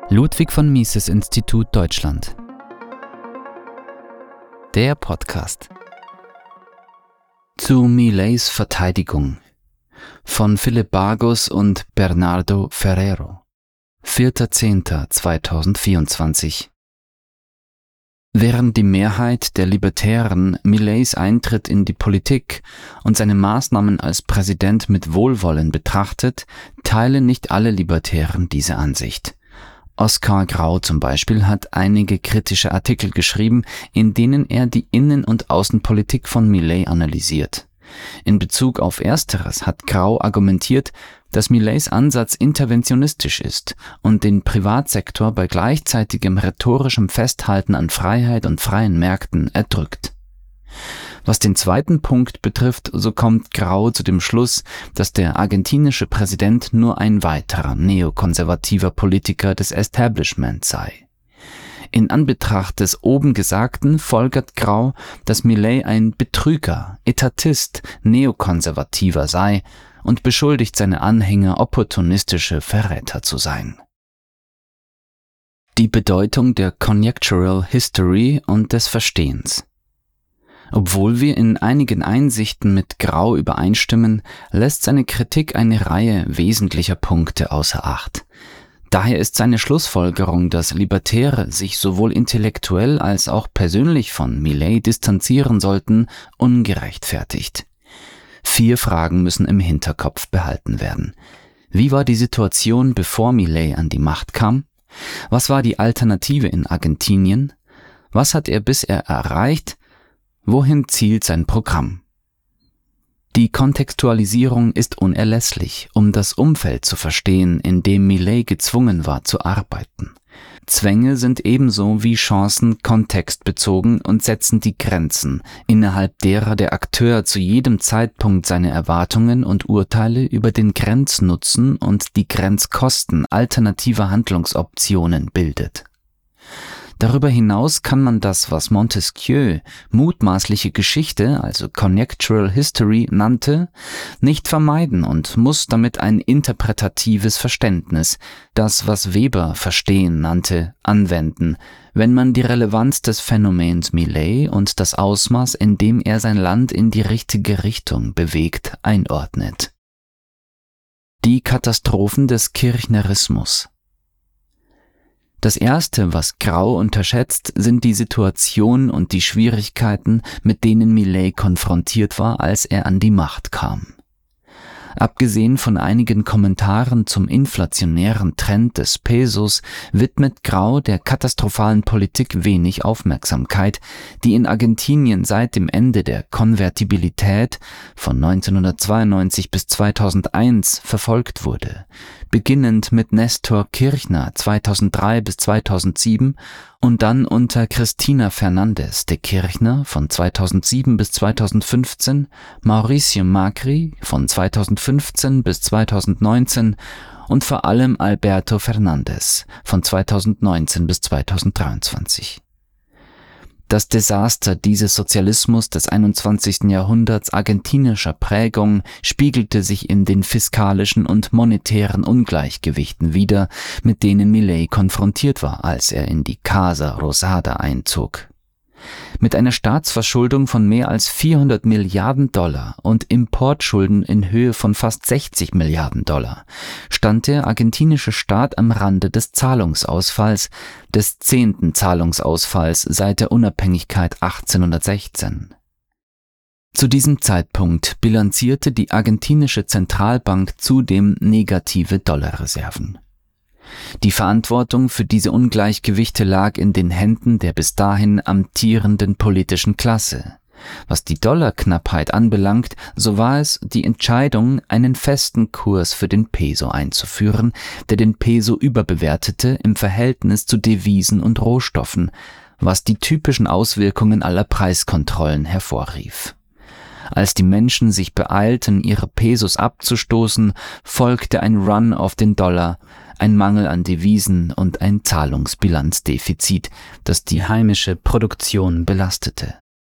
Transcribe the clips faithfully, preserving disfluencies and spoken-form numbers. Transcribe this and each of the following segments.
Ludwig von Mises Institut Deutschland. Der Podcast. Zu Mileis Verteidigung von Philipp Bargus und Bernardo Ferrero. vierter zehnter zweitausendvierundzwanzig. Während die Mehrheit der Libertären Mileis Eintritt in die Politik und seine Maßnahmen als Präsident mit Wohlwollen betrachtet, teilen nicht alle Libertären diese Ansicht. Oskar Grau zum Beispiel hat einige kritische Artikel geschrieben, in denen er die Innen- und Außenpolitik von Milei analysiert. In Bezug auf Ersteres hat Grau argumentiert, dass Mileis Ansatz interventionistisch ist und den Privatsektor bei gleichzeitigem rhetorischem Festhalten an Freiheit und freien Märkten erdrückt. Was den zweiten Punkt betrifft, so kommt Grau zu dem Schluss, dass der argentinische Präsident nur ein weiterer neokonservativer Politiker des Establishment sei. In Anbetracht des oben Gesagten folgert Grau, dass Milei ein Betrüger, Etatist, Neokonservativer sei und beschuldigt seine Anhänger, opportunistische Verräter zu sein. Die Bedeutung der Conjectural History und des Verstehens. Obwohl wir in einigen Einsichten mit Grau übereinstimmen, lässt seine Kritik eine Reihe wesentlicher Punkte außer Acht. Daher ist seine Schlussfolgerung, dass Libertäre sich sowohl intellektuell als auch persönlich von Milei distanzieren sollten, ungerechtfertigt. Vier Fragen müssen im Hinterkopf behalten werden. Wie war die Situation, bevor Milei an die Macht kam? Was war die Alternative in Argentinien? Was hat er bisher erreicht? Wohin zielt sein Programm? Die Kontextualisierung ist unerlässlich, um das Umfeld zu verstehen, in dem Milei gezwungen war zu arbeiten. Zwänge sind ebenso wie Chancen kontextbezogen und setzen die Grenzen, innerhalb derer der Akteur zu jedem Zeitpunkt seine Erwartungen und Urteile über den Grenznutzen und die Grenzkosten alternativer Handlungsoptionen bildet. Darüber hinaus kann man das, was Montesquieu mutmaßliche Geschichte, also Conjectural History, nannte, nicht vermeiden und muss damit ein interpretatives Verständnis, das, was Weber Verstehen nannte, anwenden, wenn man die Relevanz des Phänomens Milei und das Ausmaß, in dem er sein Land in die richtige Richtung bewegt, einordnet. Die Katastrophen des Kirchnerismus. Das Erste, was Grau unterschätzt, sind die Situation und die Schwierigkeiten, mit denen Milei konfrontiert war, als er an die Macht kam. Abgesehen von einigen Kommentaren zum inflationären Trend des Pesos widmet Grau der katastrophalen Politik wenig Aufmerksamkeit, die in Argentinien seit dem Ende der Konvertibilität von neunzehnhundertzweiundneunzig bis zweitausendeins verfolgt wurde, beginnend mit Néstor Kirchner zweitausenddrei bis zweitausendsieben und dann unter Cristina Fernández de Kirchner von zweitausendsieben bis zweitausendfünfzehn, Mauricio Macri von zweitausendfünfzehn bis zweitausendneunzehn und vor allem Alberto Fernández von zweitausendneunzehn bis zweitausenddreiundzwanzig. Das Desaster dieses Sozialismus des einundzwanzigsten Jahrhunderts argentinischer Prägung spiegelte sich in den fiskalischen und monetären Ungleichgewichten wider, mit denen Milei konfrontiert war, als er in die Casa Rosada einzog. Mit einer Staatsverschuldung von mehr als vierhundert Milliarden Dollar und Importschulden in Höhe von fast sechzig Milliarden Dollar stand der argentinische Staat am Rande des Zahlungsausfalls, des zehnten Zahlungsausfalls seit der Unabhängigkeit achtzehnhundertsechzehn. Zu diesem Zeitpunkt bilanzierte die argentinische Zentralbank zudem negative Dollarreserven. Die Verantwortung für diese Ungleichgewichte lag in den Händen der bis dahin amtierenden politischen Klasse. Was die Dollarknappheit anbelangt, so war es die Entscheidung, einen festen Kurs für den Peso einzuführen, der den Peso überbewertete im Verhältnis zu Devisen und Rohstoffen, was die typischen Auswirkungen aller Preiskontrollen hervorrief. Als die Menschen sich beeilten, ihre Pesos abzustoßen, folgte ein Run auf den Dollar, ein Mangel an Devisen und ein Zahlungsbilanzdefizit, das die heimische Produktion belastete.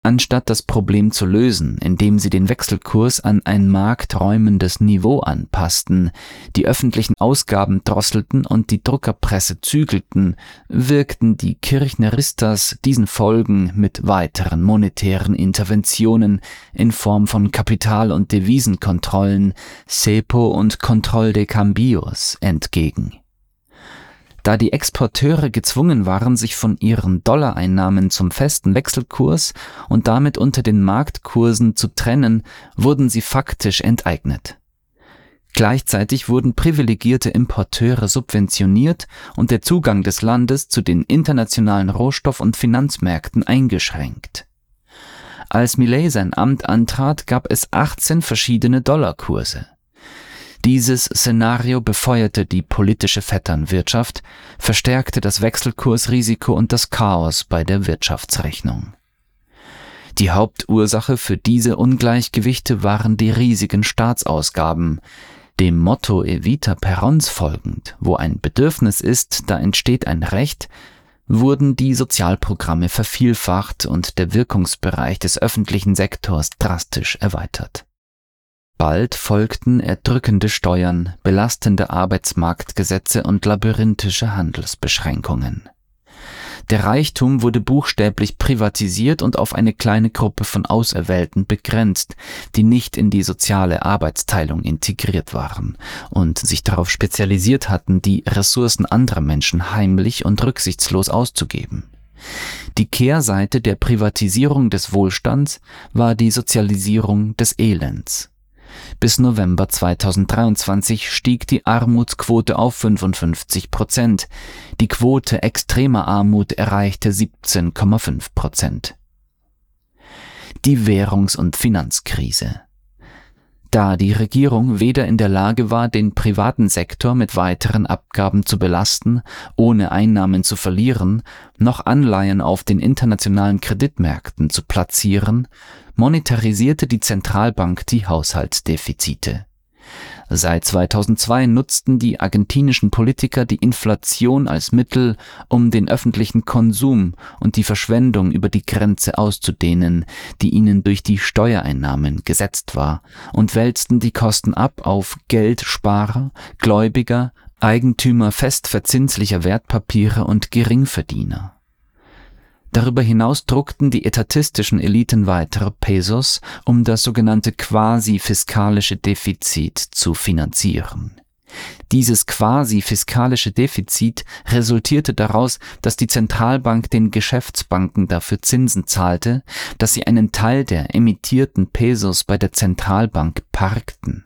Anstatt das Problem zu lösen, indem sie den Wechselkurs an ein markträumendes Niveau anpassten, die öffentlichen Ausgaben drosselten und die Druckerpresse zügelten, wirkten die Kirchneristas diesen Folgen mit weiteren monetären Interventionen in Form von Kapital- und Devisenkontrollen, Cepo und Control de Cambios entgegen. Da die Exporteure gezwungen waren, sich von ihren Dollareinnahmen zum festen Wechselkurs und damit unter den Marktkursen zu trennen, wurden sie faktisch enteignet. Gleichzeitig wurden privilegierte Importeure subventioniert und der Zugang des Landes zu den internationalen Rohstoff- und Finanzmärkten eingeschränkt. Als Milei sein Amt antrat, gab es achtzehn verschiedene Dollarkurse. Dieses Szenario befeuerte die politische Vetternwirtschaft, verstärkte das Wechselkursrisiko und das Chaos bei der Wirtschaftsrechnung. Die Hauptursache für diese Ungleichgewichte waren die riesigen Staatsausgaben. Dem Motto Evita Perons folgend, wo ein Bedürfnis ist, da entsteht ein Recht, wurden die Sozialprogramme vervielfacht und der Wirkungsbereich des öffentlichen Sektors drastisch erweitert. Bald folgten erdrückende Steuern, belastende Arbeitsmarktgesetze und labyrinthische Handelsbeschränkungen. Der Reichtum wurde buchstäblich privatisiert und auf eine kleine Gruppe von Auserwählten begrenzt, die nicht in die soziale Arbeitsteilung integriert waren und sich darauf spezialisiert hatten, die Ressourcen anderer Menschen heimlich und rücksichtslos auszugeben. Die Kehrseite der Privatisierung des Wohlstands war die Sozialisierung des Elends. Bis November zweitausenddreiundzwanzig stieg die Armutsquote auf fünfundfünfzig Prozent. Die Quote extremer Armut erreichte siebzehn Komma fünf Prozent. Die Währungs- und Finanzkrise. Da die Regierung weder in der Lage war, den privaten Sektor mit weiteren Abgaben zu belasten, ohne Einnahmen zu verlieren, noch Anleihen auf den internationalen Kreditmärkten zu platzieren, monetarisierte die Zentralbank die Haushaltsdefizite. Seit zweitausendzwei nutzten die argentinischen Politiker die Inflation als Mittel, um den öffentlichen Konsum und die Verschwendung über die Grenze auszudehnen, die ihnen durch die Steuereinnahmen gesetzt war, und wälzten die Kosten ab auf Geldsparer, Gläubiger, Eigentümer festverzinslicher Wertpapiere und Geringverdiener. Darüber hinaus druckten die etatistischen Eliten weitere Pesos, um das sogenannte quasi-fiskalische Defizit zu finanzieren. Dieses quasi-fiskalische Defizit resultierte daraus, dass die Zentralbank den Geschäftsbanken dafür Zinsen zahlte, dass sie einen Teil der emittierten Pesos bei der Zentralbank parkten.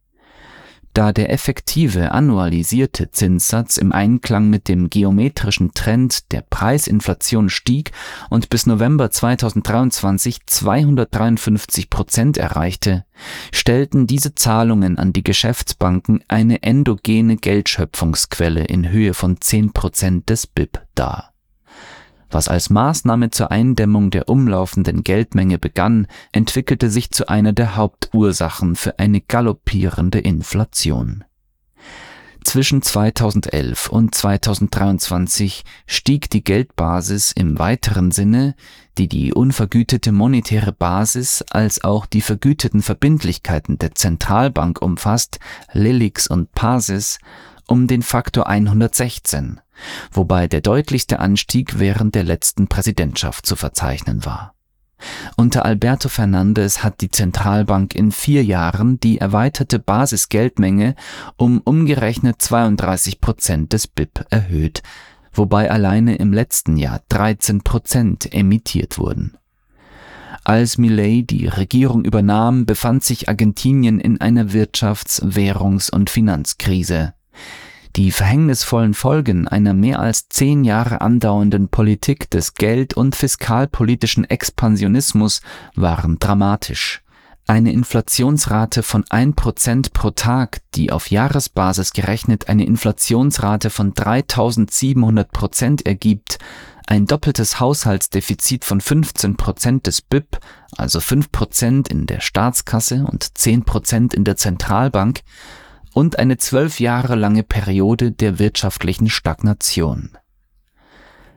Da der effektive annualisierte Zinssatz im Einklang mit dem geometrischen Trend der Preisinflation stieg und bis November zweitausenddreiundzwanzig zweihundertdreiundfünfzig Prozent erreichte, stellten diese Zahlungen an die Geschäftsbanken eine endogene Geldschöpfungsquelle in Höhe von zehn Prozent des B I P dar. Was als Maßnahme zur Eindämmung der umlaufenden Geldmenge begann, entwickelte sich zu einer der Hauptursachen für eine galoppierende Inflation. Zwischen zweitausendelf und zweitausenddreiundzwanzig stieg die Geldbasis im weiteren Sinne, die die unvergütete monetäre Basis als auch die vergüteten Verbindlichkeiten der Zentralbank umfasst, LELIQs und PASIS, um den Faktor hundertsechzehn, wobei der deutlichste Anstieg während der letzten Präsidentschaft zu verzeichnen war. Unter Alberto Fernandez hat die Zentralbank in vier Jahren die erweiterte Basisgeldmenge um umgerechnet zweiunddreißig Prozent des B I P erhöht, wobei alleine im letzten Jahr dreizehn Prozent emittiert wurden. Als Milei die Regierung übernahm, befand sich Argentinien in einer Wirtschafts-, Währungs- und Finanzkrise. Die verhängnisvollen Folgen einer mehr als zehn Jahre andauernden Politik des geld- und fiskalpolitischen Expansionismus waren dramatisch. Eine Inflationsrate von ein Prozent pro Tag, die auf Jahresbasis gerechnet eine Inflationsrate von dreitausendsiebenhundert Prozent ergibt, ein doppeltes Haushaltsdefizit von fünfzehn Prozent des B I P, also fünf Prozent in der Staatskasse und zehn Prozent in der Zentralbank, und eine zwölf Jahre lange Periode der wirtschaftlichen Stagnation.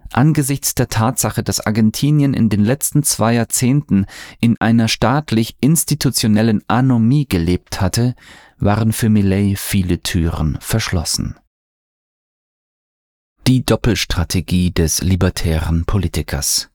Angesichts der Tatsache, dass Argentinien in den letzten zwei Jahrzehnten in einer staatlich-institutionellen Anomie gelebt hatte, waren für Milei viele Türen verschlossen. Die Doppelstrategie des libertären Politikers.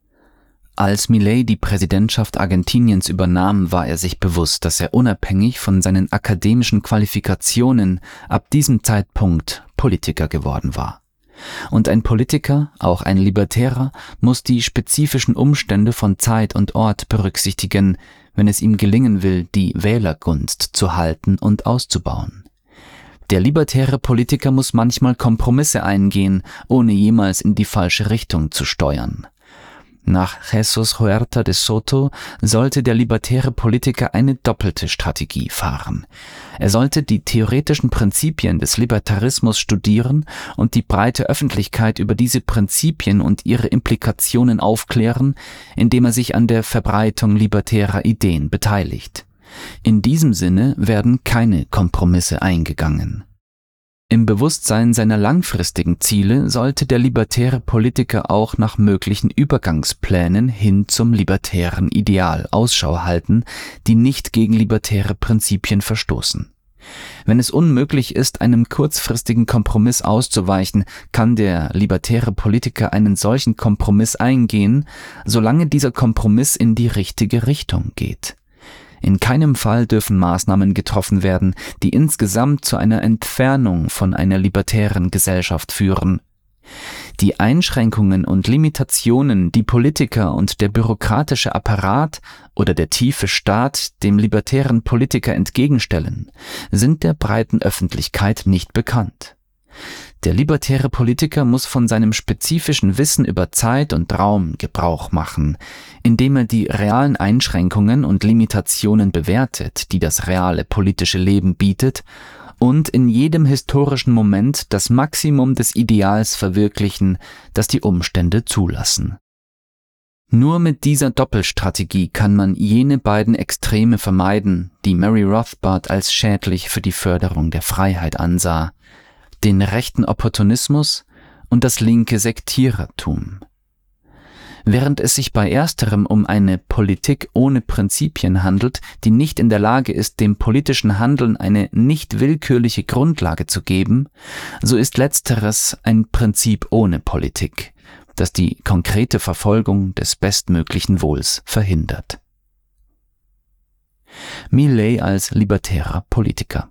Als Milei die Präsidentschaft Argentiniens übernahm, war er sich bewusst, dass er unabhängig von seinen akademischen Qualifikationen ab diesem Zeitpunkt Politiker geworden war. Und ein Politiker, auch ein Libertärer, muss die spezifischen Umstände von Zeit und Ort berücksichtigen, wenn es ihm gelingen will, die Wählergunst zu halten und auszubauen. Der libertäre Politiker muss manchmal Kompromisse eingehen, ohne jemals in die falsche Richtung zu steuern. Nach Jesus Huerta de Soto sollte der libertäre Politiker eine doppelte Strategie fahren. Er sollte die theoretischen Prinzipien des Libertarismus studieren und die breite Öffentlichkeit über diese Prinzipien und ihre Implikationen aufklären, indem er sich an der Verbreitung libertärer Ideen beteiligt. In diesem Sinne werden keine Kompromisse eingegangen. Im Bewusstsein seiner langfristigen Ziele sollte der libertäre Politiker auch nach möglichen Übergangsplänen hin zum libertären Ideal Ausschau halten, die nicht gegen libertäre Prinzipien verstoßen. Wenn es unmöglich ist, einem kurzfristigen Kompromiss auszuweichen, kann der libertäre Politiker einen solchen Kompromiss eingehen, solange dieser Kompromiss in die richtige Richtung geht. In keinem Fall dürfen Maßnahmen getroffen werden, die insgesamt zu einer Entfernung von einer libertären Gesellschaft führen. Die Einschränkungen und Limitationen, die Politiker und der bürokratische Apparat oder der tiefe Staat dem libertären Politiker entgegenstellen, sind der breiten Öffentlichkeit nicht bekannt. Der libertäre Politiker muss von seinem spezifischen Wissen über Zeit und Raum Gebrauch machen, indem er die realen Einschränkungen und Limitationen bewertet, die das reale politische Leben bietet, und in jedem historischen Moment das Maximum des Ideals verwirklichen, das die Umstände zulassen. Nur mit dieser Doppelstrategie kann man jene beiden Extreme vermeiden, die Murray Rothbard als schädlich für die Förderung der Freiheit ansah: den rechten Opportunismus und das linke Sektierertum. Während es sich bei ersterem um eine Politik ohne Prinzipien handelt, die nicht in der Lage ist, dem politischen Handeln eine nicht willkürliche Grundlage zu geben, so ist letzteres ein Prinzip ohne Politik, das die konkrete Verfolgung des bestmöglichen Wohls verhindert. Milei als libertärer Politiker.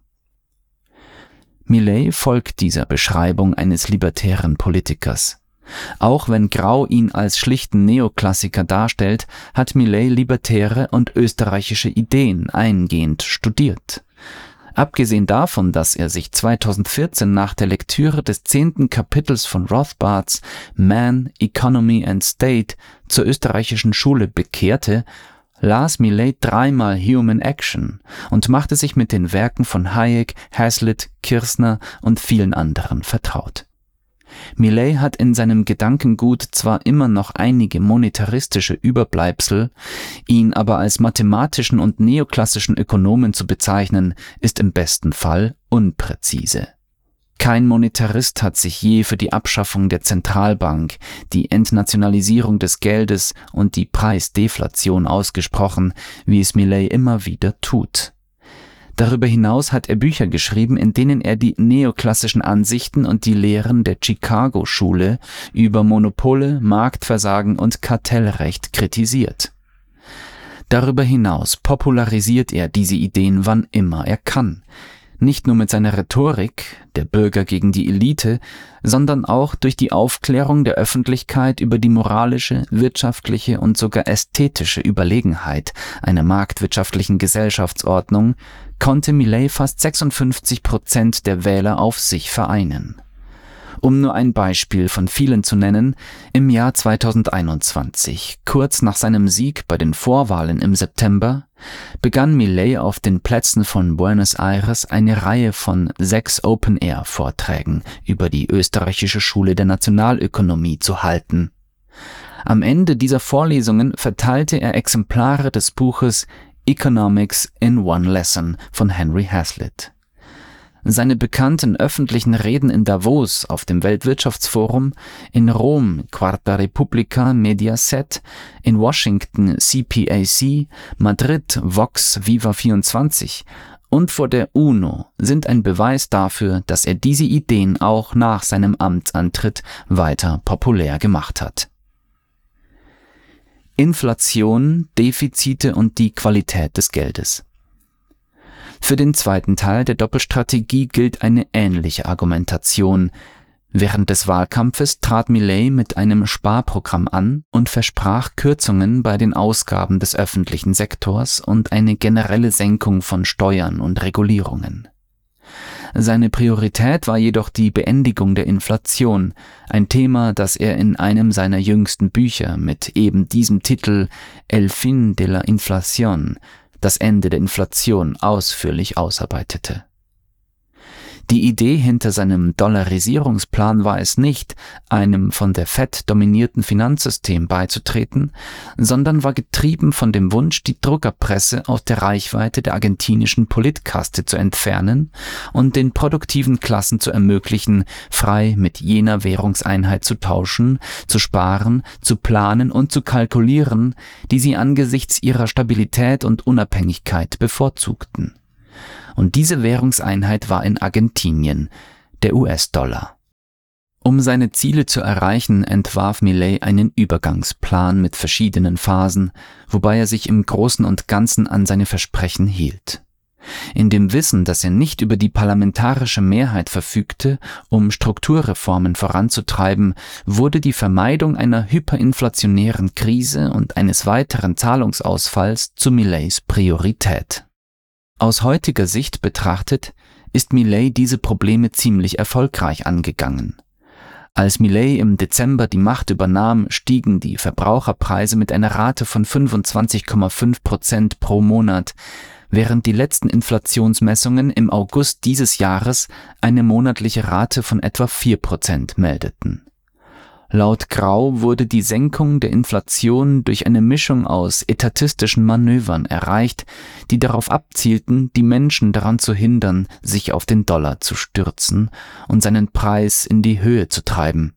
Milei folgt dieser Beschreibung eines libertären Politikers. Auch wenn Grau ihn als schlichten Neoklassiker darstellt, hat Milei libertäre und österreichische Ideen eingehend studiert. Abgesehen davon, dass er sich zweitausendvierzehn nach der Lektüre des zehnten Kapitels von Rothbards Man, Economy and State zur österreichischen Schule bekehrte, las Milei dreimal Human Action und machte sich mit den Werken von Hayek, Hazlitt, Kirsner und vielen anderen vertraut. Milei hat in seinem Gedankengut zwar immer noch einige monetaristische Überbleibsel, ihn aber als mathematischen und neoklassischen Ökonomen zu bezeichnen, ist im besten Fall unpräzise. Kein Monetarist hat sich je für die Abschaffung der Zentralbank, die Entnationalisierung des Geldes und die Preisdeflation ausgesprochen, wie es Milei immer wieder tut. Darüber hinaus hat er Bücher geschrieben, in denen er die neoklassischen Ansichten und die Lehren der Chicago-Schule über Monopole, Marktversagen und Kartellrecht kritisiert. Darüber hinaus popularisiert er diese Ideen, wann immer er kann. Nicht nur mit seiner Rhetorik, der Bürger gegen die Elite, sondern auch durch die Aufklärung der Öffentlichkeit über die moralische, wirtschaftliche und sogar ästhetische Überlegenheit einer marktwirtschaftlichen Gesellschaftsordnung konnte Milei fast sechsundfünfzig Prozent der Wähler auf sich vereinen. Um nur ein Beispiel von vielen zu nennen, im Jahr zweitausendeinundzwanzig, kurz nach seinem Sieg bei den Vorwahlen im September, begann Milei auf den Plätzen von Buenos Aires eine Reihe von sechs Open-Air-Vorträgen über die österreichische Schule der Nationalökonomie zu halten. Am Ende dieser Vorlesungen verteilte er Exemplare des Buches Economics in One Lesson von Henry Hazlitt. Seine bekannten öffentlichen Reden in Davos auf dem Weltwirtschaftsforum, in Rom Quarta Repubblica Mediaset, in Washington C P A C, Madrid Vox Viva vierundzwanzig und vor der UNO sind ein Beweis dafür, dass er diese Ideen auch nach seinem Amtsantritt weiter populär gemacht hat. Inflation, Defizite und die Qualität des Geldes. Für den zweiten Teil der Doppelstrategie gilt eine ähnliche Argumentation. Während des Wahlkampfes trat Milei mit einem Sparprogramm an und versprach Kürzungen bei den Ausgaben des öffentlichen Sektors und eine generelle Senkung von Steuern und Regulierungen. Seine Priorität war jedoch die Beendigung der Inflation, ein Thema, das er in einem seiner jüngsten Bücher mit eben diesem Titel El fin de la inflación, das Ende der Inflation, ausführlich ausarbeitete. Die Idee hinter seinem Dollarisierungsplan war es nicht, einem von der Fed dominierten Finanzsystem beizutreten, sondern war getrieben von dem Wunsch, die Druckerpresse aus der Reichweite der argentinischen Politkaste zu entfernen und den produktiven Klassen zu ermöglichen, frei mit jener Währungseinheit zu tauschen, zu sparen, zu planen und zu kalkulieren, die sie angesichts ihrer Stabilität und Unabhängigkeit bevorzugten. Und diese Währungseinheit war in Argentinien, der U S-Dollar. Um seine Ziele zu erreichen, entwarf Milei einen Übergangsplan mit verschiedenen Phasen, wobei er sich im Großen und Ganzen an seine Versprechen hielt. In dem Wissen, dass er nicht über die parlamentarische Mehrheit verfügte, um Strukturreformen voranzutreiben, wurde die Vermeidung einer hyperinflationären Krise und eines weiteren Zahlungsausfalls zu Mileis Priorität. Aus heutiger Sicht betrachtet, ist Milei diese Probleme ziemlich erfolgreich angegangen. Als Milei im Dezember die Macht übernahm, stiegen die Verbraucherpreise mit einer Rate von fünfundzwanzig Komma fünf Prozent pro Monat, während die letzten Inflationsmessungen im August dieses Jahres eine monatliche Rate von etwa vier Prozent meldeten. Laut Grau wurde die Senkung der Inflation durch eine Mischung aus etatistischen Manövern erreicht, die darauf abzielten, die Menschen daran zu hindern, sich auf den Dollar zu stürzen und seinen Preis in die Höhe zu treiben.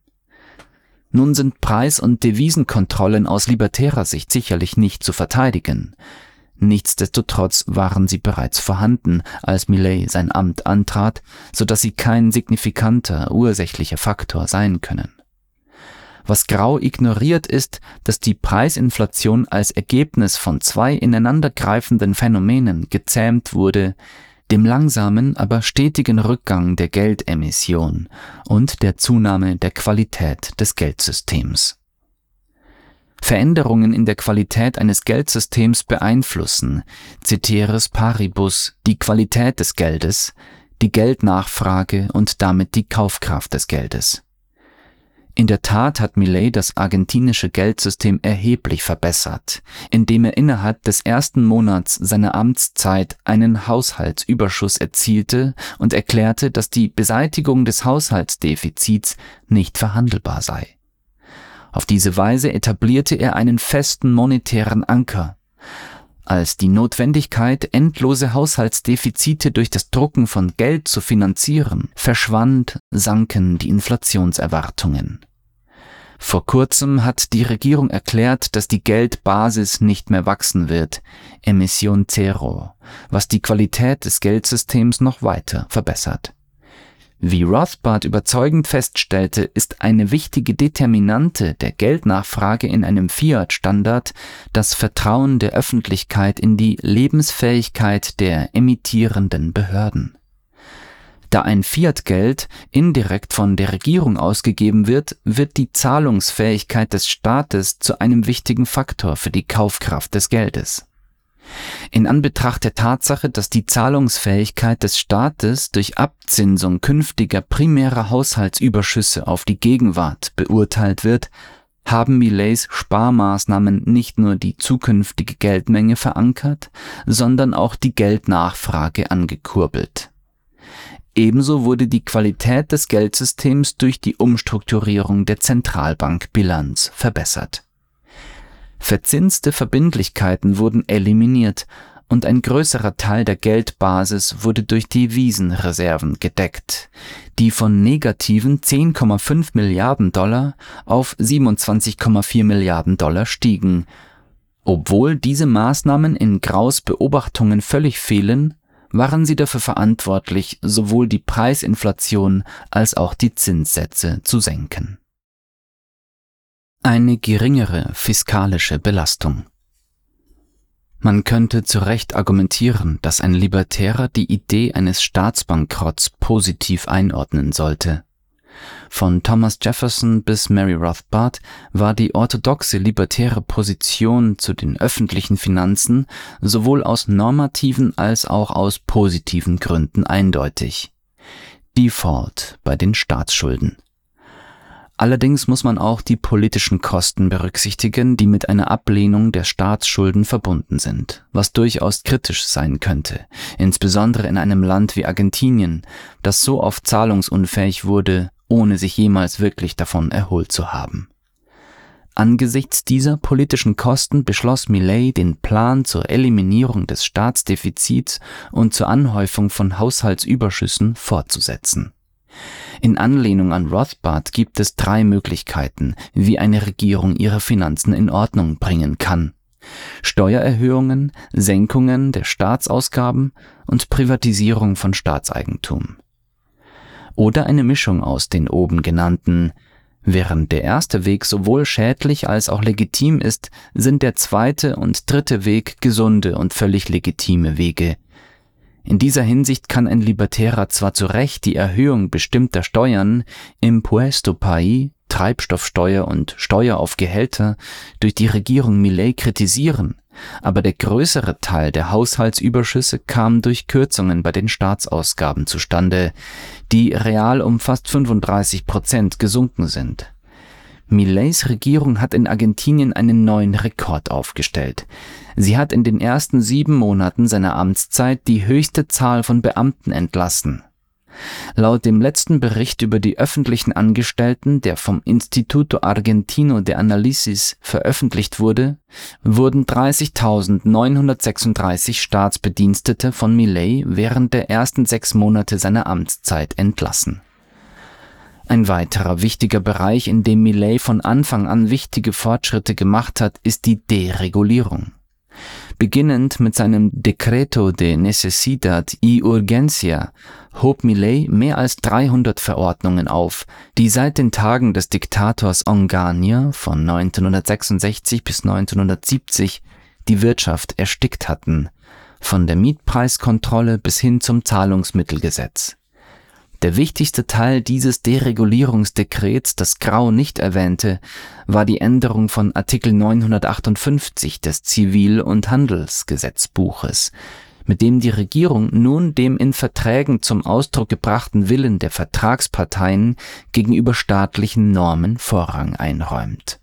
Nun sind Preis- und Devisenkontrollen aus libertärer Sicht sicherlich nicht zu verteidigen. Nichtsdestotrotz waren sie bereits vorhanden, als Milei sein Amt antrat, sodass sie kein signifikanter ursächlicher Faktor sein können. Was Grau ignoriert ist, dass die Preisinflation als Ergebnis von zwei ineinandergreifenden Phänomenen gezähmt wurde, dem langsamen, aber stetigen Rückgang der Geldemission und der Zunahme der Qualität des Geldsystems. Veränderungen in der Qualität eines Geldsystems beeinflussen, ceteris paribus, die Qualität des Geldes, die Geldnachfrage und damit die Kaufkraft des Geldes. In der Tat hat Milei das argentinische Geldsystem erheblich verbessert, indem er innerhalb des ersten Monats seiner Amtszeit einen Haushaltsüberschuss erzielte und erklärte, dass die Beseitigung des Haushaltsdefizits nicht verhandelbar sei. Auf diese Weise etablierte er einen festen monetären Anker. Als die Notwendigkeit, endlose Haushaltsdefizite durch das Drucken von Geld zu finanzieren, verschwand, sanken die Inflationserwartungen. Vor kurzem hat die Regierung erklärt, dass die Geldbasis nicht mehr wachsen wird, Emission Zero, was die Qualität des Geldsystems noch weiter verbessert. Wie Rothbard überzeugend feststellte, ist eine wichtige Determinante der Geldnachfrage in einem Fiat-Standard das Vertrauen der Öffentlichkeit in die Lebensfähigkeit der emittierenden Behörden. Da ein Fiat-Geld indirekt von der Regierung ausgegeben wird, wird die Zahlungsfähigkeit des Staates zu einem wichtigen Faktor für die Kaufkraft des Geldes. In Anbetracht der Tatsache, dass die Zahlungsfähigkeit des Staates durch Abzinsung künftiger primärer Haushaltsüberschüsse auf die Gegenwart beurteilt wird, haben Mileis Sparmaßnahmen nicht nur die zukünftige Geldmenge verankert, sondern auch die Geldnachfrage angekurbelt. Ebenso wurde die Qualität des Geldsystems durch die Umstrukturierung der Zentralbankbilanz verbessert. Verzinste Verbindlichkeiten wurden eliminiert und ein größerer Teil der Geldbasis wurde durch Devisenreserven gedeckt, die von negativen zehn Komma fünf Milliarden Dollar auf siebenundzwanzig Komma vier Milliarden Dollar stiegen, obwohl diese Maßnahmen in Graus Beobachtungen völlig fehlen, waren sie dafür verantwortlich, sowohl die Preisinflation als auch die Zinssätze zu senken. Eine geringere fiskalische Belastung. Man könnte zu Recht argumentieren, dass ein Libertärer die Idee eines Staatsbankrotts positiv einordnen sollte. Von Thomas Jefferson bis Mary Rothbard war die orthodoxe libertäre Position zu den öffentlichen Finanzen sowohl aus normativen als auch aus positiven Gründen eindeutig. Default bei den Staatsschulden. Allerdings muss man auch die politischen Kosten berücksichtigen, die mit einer Ablehnung der Staatsschulden verbunden sind, was durchaus kritisch sein könnte, insbesondere in einem Land wie Argentinien, das so oft zahlungsunfähig wurde, ohne sich jemals wirklich davon erholt zu haben. Angesichts dieser politischen Kosten beschloss Milei, den Plan zur Eliminierung des Staatsdefizits und zur Anhäufung von Haushaltsüberschüssen fortzusetzen. In Anlehnung an Rothbard gibt es drei Möglichkeiten, wie eine Regierung ihre Finanzen in Ordnung bringen kann: Steuererhöhungen, Senkungen der Staatsausgaben und Privatisierung von Staatseigentum. Oder eine Mischung aus den oben genannten. Während der erste Weg sowohl schädlich als auch legitim ist, sind der zweite und dritte Weg gesunde und völlig legitime Wege. In dieser Hinsicht kann ein Libertärer zwar zu Recht die Erhöhung bestimmter Steuern, Impuesto País, Treibstoffsteuer und Steuer auf Gehälter, durch die Regierung Milei kritisieren, aber der größere Teil der Haushaltsüberschüsse kam durch Kürzungen bei den Staatsausgaben zustande, die real um fast fünfunddreißig Prozent gesunken sind. Mileis Regierung hat in Argentinien einen neuen Rekord aufgestellt. Sie hat in den ersten sieben Monaten seiner Amtszeit die höchste Zahl von Beamten entlassen. Laut dem letzten Bericht über die öffentlichen Angestellten, der vom Instituto Argentino de Análisis veröffentlicht wurde, wurden dreißigtausendneunhundertsechsunddreißig Staatsbedienstete von Milei während der ersten sechs Monate seiner Amtszeit entlassen. Ein weiterer wichtiger Bereich, in dem Milei von Anfang an wichtige Fortschritte gemacht hat, ist die Deregulierung. Beginnend mit seinem Decreto de Necesidad y Urgencia hob Milei mehr als dreihundert Verordnungen auf, die seit den Tagen des Diktators Onganía von neunzehnhundertsechsundsechzig bis neunzehnhundertsiebzig die Wirtschaft erstickt hatten, von der Mietpreiskontrolle bis hin zum Zahlungsmittelgesetz. Der wichtigste Teil dieses Deregulierungsdekrets, das Grau nicht erwähnte, war die Änderung von Artikel neunhundertachtundfünfzig des Zivil- und Handelsgesetzbuches, mit dem die Regierung nun dem in Verträgen zum Ausdruck gebrachten Willen der Vertragsparteien gegenüber staatlichen Normen Vorrang einräumt.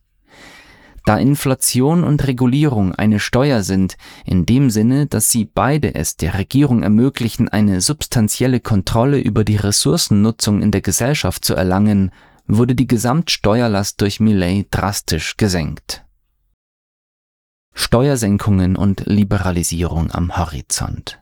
Da Inflation und Regulierung eine Steuer sind, in dem Sinne, dass sie beide es der Regierung ermöglichen, eine substanzielle Kontrolle über die Ressourcennutzung in der Gesellschaft zu erlangen, wurde die Gesamtsteuerlast durch Milei drastisch gesenkt. Steuersenkungen und Liberalisierung am Horizont.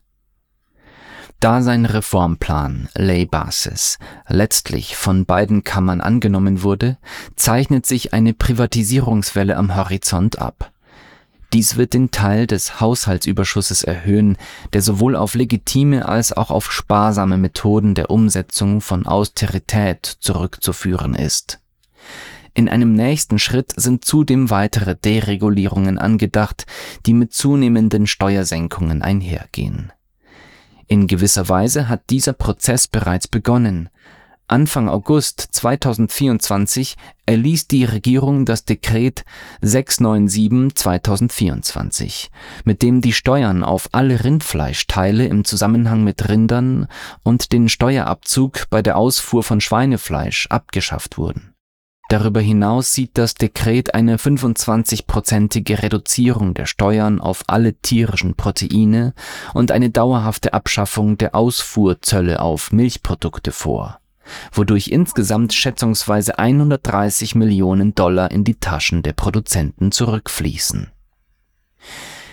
Da sein Reformplan, Ley Bases, letztlich von beiden Kammern angenommen wurde, zeichnet sich eine Privatisierungswelle am Horizont ab. Dies wird den Teil des Haushaltsüberschusses erhöhen, der sowohl auf legitime als auch auf sparsame Methoden der Umsetzung von Austerität zurückzuführen ist. In einem nächsten Schritt sind zudem weitere Deregulierungen angedacht, die mit zunehmenden Steuersenkungen einhergehen. In gewisser Weise hat dieser Prozess bereits begonnen. Anfang August zweitausendvierundzwanzig erließ die Regierung das Dekret sechshundertsiebenundneunzig zweitausendvierundzwanzig, mit dem die Steuern auf alle Rindfleischteile im Zusammenhang mit Rindern und den Steuerabzug bei der Ausfuhr von Schweinefleisch abgeschafft wurden. Darüber hinaus sieht das Dekret eine fünfundzwanzigprozentige Reduzierung der Steuern auf alle tierischen Proteine und eine dauerhafte Abschaffung der Ausfuhrzölle auf Milchprodukte vor, wodurch insgesamt schätzungsweise hundertdreißig Millionen Dollar in die Taschen der Produzenten zurückfließen.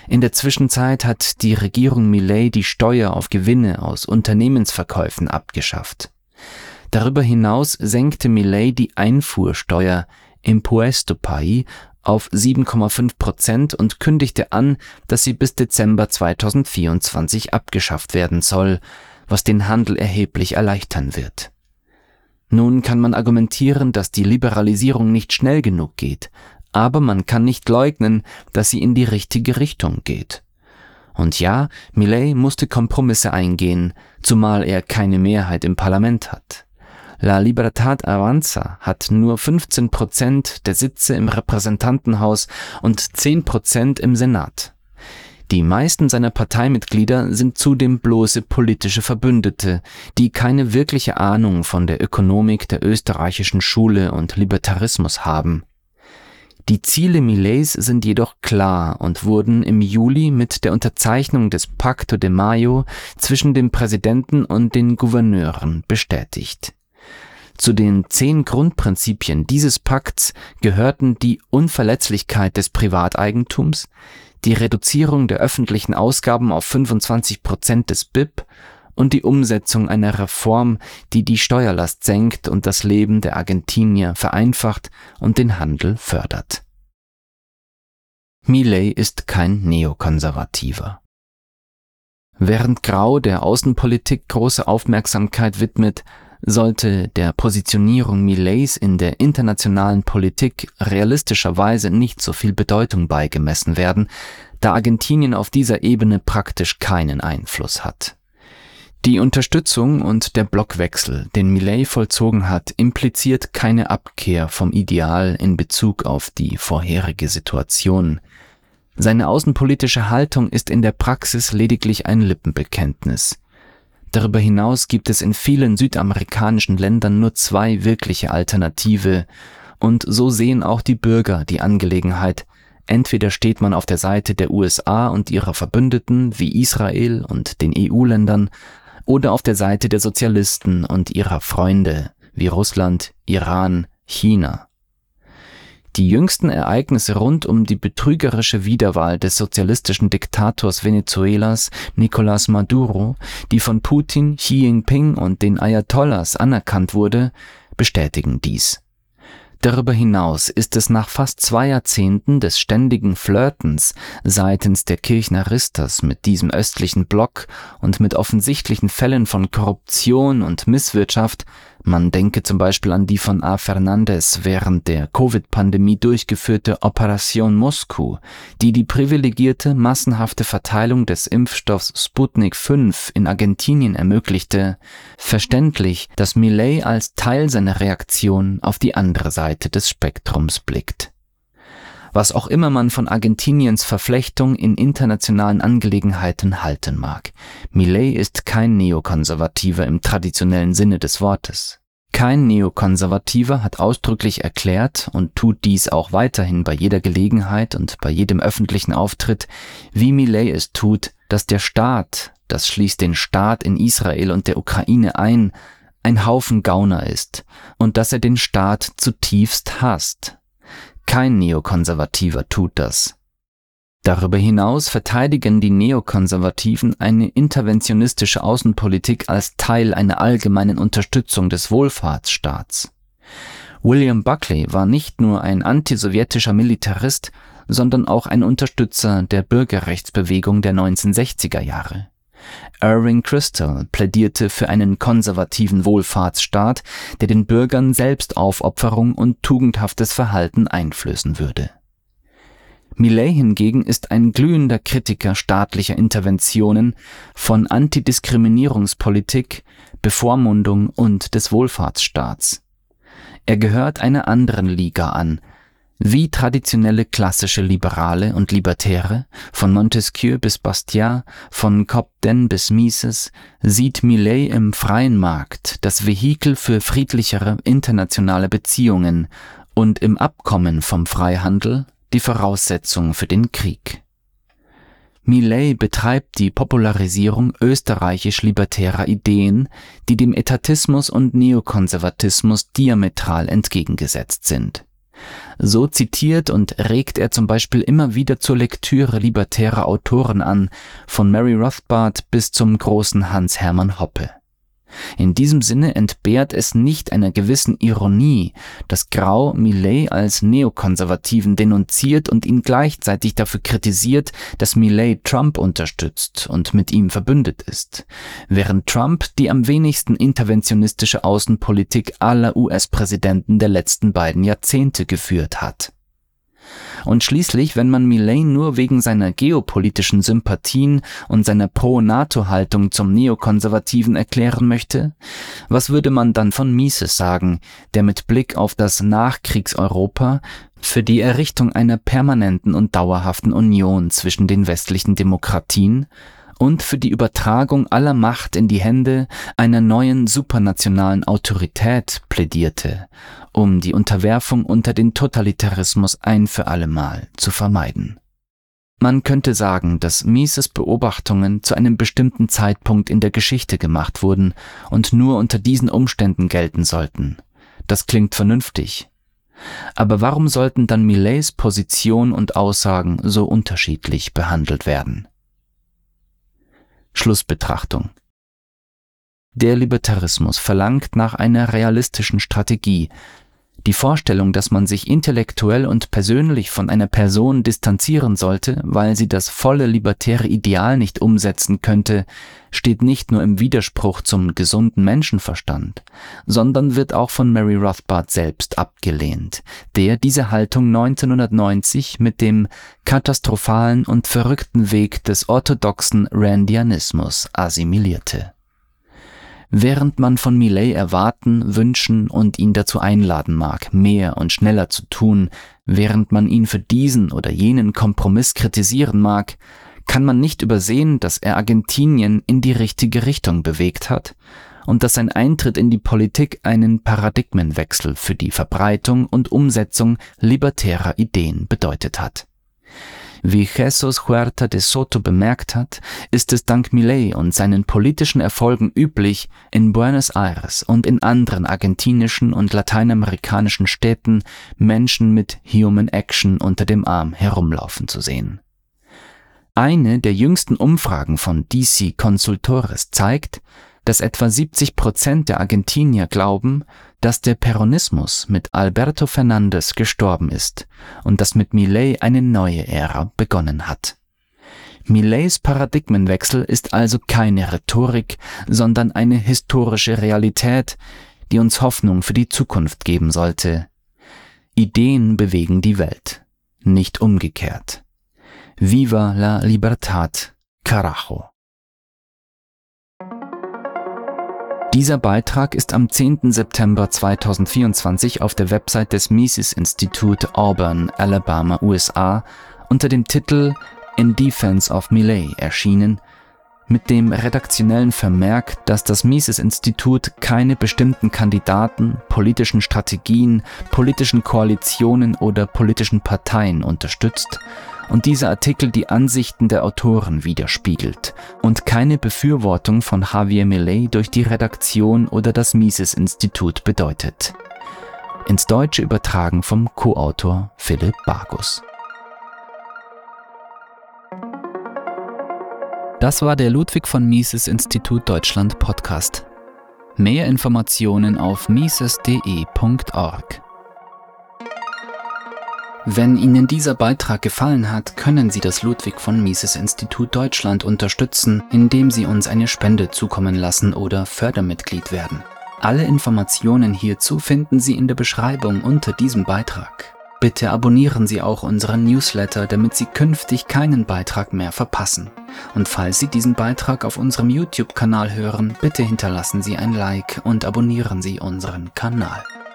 In der Zwischenzeit hat die Regierung Milei die Steuer auf Gewinne aus Unternehmensverkäufen abgeschafft. Darüber hinaus senkte Milei die Einfuhrsteuer Impuesto País auf sieben Komma fünf Prozent und kündigte an, dass sie bis Dezember zweitausendvierundzwanzig abgeschafft werden soll, was den Handel erheblich erleichtern wird. Nun kann man argumentieren, dass die Liberalisierung nicht schnell genug geht, aber man kann nicht leugnen, dass sie in die richtige Richtung geht. Und ja, Milei musste Kompromisse eingehen, zumal er keine Mehrheit im Parlament hat. La Libertad Avanza hat nur fünfzehn Prozent der Sitze im Repräsentantenhaus und zehn Prozent im Senat. Die meisten seiner Parteimitglieder sind zudem bloße politische Verbündete, die keine wirkliche Ahnung von der Ökonomik der österreichischen Schule und Libertarismus haben. Die Ziele Mileis sind jedoch klar und wurden im Juli mit der Unterzeichnung des Pacto de Mayo zwischen dem Präsidenten und den Gouverneuren bestätigt. Zu den zehn Grundprinzipien dieses Pakts gehörten die Unverletzlichkeit des Privateigentums, die Reduzierung der öffentlichen Ausgaben auf fünfundzwanzig Prozent des B I P und die Umsetzung einer Reform, die die Steuerlast senkt und das Leben der Argentinier vereinfacht und den Handel fördert. Milei ist kein Neokonservativer. Während Grau der Außenpolitik große Aufmerksamkeit widmet, sollte der Positionierung Milleis in der internationalen Politik realistischerweise nicht so viel Bedeutung beigemessen werden, da Argentinien auf dieser Ebene praktisch keinen Einfluss hat. Die Unterstützung und der Blockwechsel, den Milei vollzogen hat, impliziert keine Abkehr vom Ideal in Bezug auf die vorherige Situation. Seine außenpolitische Haltung ist in der Praxis lediglich ein Lippenbekenntnis. Darüber hinaus gibt es in vielen südamerikanischen Ländern nur zwei wirkliche Alternative, und so sehen auch die Bürger die Angelegenheit. Entweder steht man auf der Seite der U S A und ihrer Verbündeten wie Israel und den E U-Ländern, oder auf der Seite der Sozialisten und ihrer Freunde wie Russland, Iran, China. Die jüngsten Ereignisse rund um die betrügerische Wiederwahl des sozialistischen Diktators Venezuelas Nicolás Maduro, die von Putin, Xi Jinping und den Ayatollahs anerkannt wurde, bestätigen dies. Darüber hinaus ist es nach fast zwei Jahrzehnten des ständigen Flirtens seitens der Kirchneristas mit diesem östlichen Block und mit offensichtlichen Fällen von Korruption und Misswirtschaft, man denke zum Beispiel an die von A. Fernandez während der Covid-Pandemie durchgeführte Operation Moskau, die die privilegierte, massenhafte Verteilung des Impfstoffs Sputnik fünf in Argentinien ermöglichte, verständlich, dass Milei als Teil seiner Reaktion auf die andere Seite des Spektrums blickt. Was auch immer man von Argentiniens Verflechtung in internationalen Angelegenheiten halten mag, Milei ist kein Neokonservativer im traditionellen Sinne des Wortes. Kein Neokonservativer hat ausdrücklich erklärt und tut dies auch weiterhin bei jeder Gelegenheit und bei jedem öffentlichen Auftritt, wie Milei es tut, dass der Staat, das schließt den Staat in Israel und der Ukraine ein, ein Haufen Gauner ist und dass er den Staat zutiefst hasst. Kein Neokonservativer tut das. Darüber hinaus verteidigen die Neokonservativen eine interventionistische Außenpolitik als Teil einer allgemeinen Unterstützung des Wohlfahrtsstaats. William Buckley war nicht nur ein antisowjetischer Militarist, sondern auch ein Unterstützer der Bürgerrechtsbewegung der neunzehnhundertsechziger Jahre. Irving Kristol plädierte für einen konservativen Wohlfahrtsstaat, der den Bürgern Selbstaufopferung und tugendhaftes Verhalten einflößen würde. Milei hingegen ist ein glühender Kritiker staatlicher Interventionen, von Antidiskriminierungspolitik, Bevormundung und des Wohlfahrtsstaats. Er gehört einer anderen Liga an. Wie traditionelle klassische Liberale und Libertäre, von Montesquieu bis Bastiat, von Cobden bis Mises, sieht Milei im freien Markt das Vehikel für friedlichere internationale Beziehungen und im Abkommen vom Freihandel die Voraussetzung für den Krieg. Milei betreibt die Popularisierung österreichisch-libertärer Ideen, die dem Etatismus und Neokonservatismus diametral entgegengesetzt sind. So zitiert und regt er zum Beispiel immer wieder zur Lektüre libertärer Autoren an, von Murray Rothbard bis zum großen Hans-Hermann Hoppe. In diesem Sinne entbehrt es nicht einer gewissen Ironie, dass Grau Milei als Neokonservativen denunziert und ihn gleichzeitig dafür kritisiert, dass Milei Trump unterstützt und mit ihm verbündet ist, während Trump die am wenigsten interventionistische Außenpolitik aller U S-Präsidenten der letzten beiden Jahrzehnte geführt hat. Und schließlich, wenn man Milei nur wegen seiner geopolitischen Sympathien und seiner Pro-NATO-Haltung zum Neokonservativen erklären möchte, was würde man dann von Mises sagen, der mit Blick auf das Nachkriegseuropa für die Errichtung einer permanenten und dauerhaften Union zwischen den westlichen Demokratien und für die Übertragung aller Macht in die Hände einer neuen supranationalen Autorität plädierte, um die Unterwerfung unter den Totalitarismus ein für allemal zu vermeiden. Man könnte sagen, dass Mises Beobachtungen zu einem bestimmten Zeitpunkt in der Geschichte gemacht wurden und nur unter diesen Umständen gelten sollten. Das klingt vernünftig. Aber warum sollten dann Mileis Position und Aussagen so unterschiedlich behandelt werden? Schlussbetrachtung. Der Libertarismus verlangt nach einer realistischen Strategie. Die Vorstellung, dass man sich intellektuell und persönlich von einer Person distanzieren sollte, weil sie das volle libertäre Ideal nicht umsetzen könnte, steht nicht nur im Widerspruch zum gesunden Menschenverstand, sondern wird auch von Murray Rothbard selbst abgelehnt, der diese Haltung neunzehnhundertneunzig mit dem katastrophalen und verrückten Weg des orthodoxen Randianismus assimilierte. Während man von Milei erwarten, wünschen und ihn dazu einladen mag, mehr und schneller zu tun, während man ihn für diesen oder jenen Kompromiss kritisieren mag, kann man nicht übersehen, dass er Argentinien in die richtige Richtung bewegt hat und dass sein Eintritt in die Politik einen Paradigmenwechsel für die Verbreitung und Umsetzung libertärer Ideen bedeutet hat. Wie Jesus Huerta de Soto bemerkt hat, ist es dank Milei und seinen politischen Erfolgen üblich, in Buenos Aires und in anderen argentinischen und lateinamerikanischen Städten Menschen mit Human Action unter dem Arm herumlaufen zu sehen. Eine der jüngsten Umfragen von D C Consultores zeigt, dass etwa siebzig Prozent der Argentinier glauben, dass der Peronismus mit Alberto Fernández gestorben ist und dass mit Milei eine neue Ära begonnen hat. Mileis Paradigmenwechsel ist also keine Rhetorik, sondern eine historische Realität, die uns Hoffnung für die Zukunft geben sollte. Ideen bewegen die Welt, nicht umgekehrt. Viva la libertad, carajo! Dieser Beitrag ist am zehnten September zweitausendvierundzwanzig auf der Website des Mises Institute Auburn, Alabama, U S A unter dem Titel In Defense of Milei erschienen, mit dem redaktionellen Vermerk, dass das Mises-Institut keine bestimmten Kandidaten, politischen Strategien, politischen Koalitionen oder politischen Parteien unterstützt und dieser Artikel die Ansichten der Autoren widerspiegelt und keine Befürwortung von Javier Milei durch die Redaktion oder das Mises-Institut bedeutet. Ins Deutsche übertragen vom Co-Autor Philipp Bargus. Das war der Ludwig von Mises Institut Deutschland Podcast. Mehr Informationen auf mises punkt de punkt org. Wenn Ihnen dieser Beitrag gefallen hat, können Sie das Ludwig von Mises Institut Deutschland unterstützen, indem Sie uns eine Spende zukommen lassen oder Fördermitglied werden. Alle Informationen hierzu finden Sie in der Beschreibung unter diesem Beitrag. Bitte abonnieren Sie auch unseren Newsletter, damit Sie künftig keinen Beitrag mehr verpassen. Und falls Sie diesen Beitrag auf unserem YouTube-Kanal hören, bitte hinterlassen Sie ein Like und abonnieren Sie unseren Kanal.